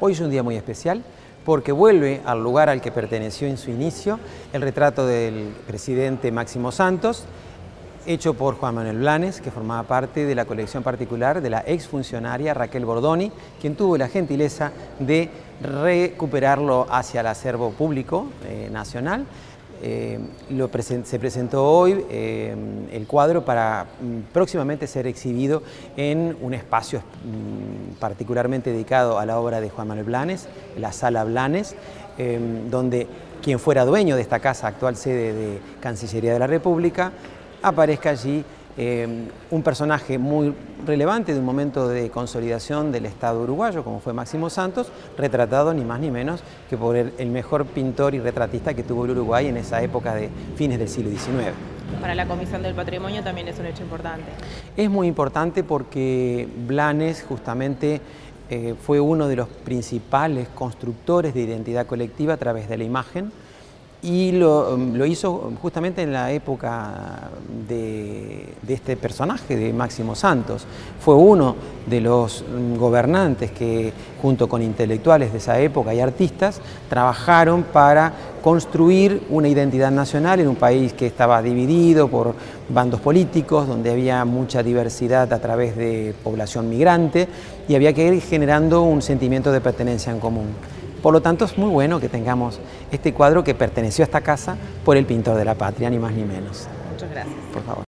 Hoy es un día muy especial porque vuelve al lugar al que perteneció en su inicio el retrato del presidente Máximo Santos, hecho por Juan Manuel Blanes, que formaba parte de la colección particular de la exfuncionaria Raquel Bordoni, quien tuvo la gentileza de recuperarlo hacia el acervo público nacional. Se presentó hoy el cuadro para próximamente ser exhibido en un espacio particularmente dedicado a la obra de Juan Manuel Blanes, la Sala Blanes, donde quien fuera dueño de esta casa, actual sede de Cancillería de la República, aparezca allí un personaje muy relevante de un momento de consolidación del Estado uruguayo, como fue Máximo Santos, retratado ni más ni menos que por el mejor pintor y retratista que tuvo el Uruguay en esa época de fines del siglo XIX. Para la Comisión del Patrimonio también es un hecho importante. Es muy importante porque Blanes justamente fue uno de los principales constructores de identidad colectiva a través de la imagen, y lo hizo justamente en la época de este personaje, de Máximo Santos. Fue uno de los gobernantes que, junto con intelectuales de esa época y artistas, trabajaron para construir una identidad nacional en un país que estaba dividido por bandos políticos, donde había mucha diversidad a través de población migrante, y había que ir generando un sentimiento de pertenencia en común. Por lo tanto, es muy bueno que tengamos este cuadro que perteneció a esta casa por el pintor de la patria, ni más ni menos. Muchas gracias. Por favor.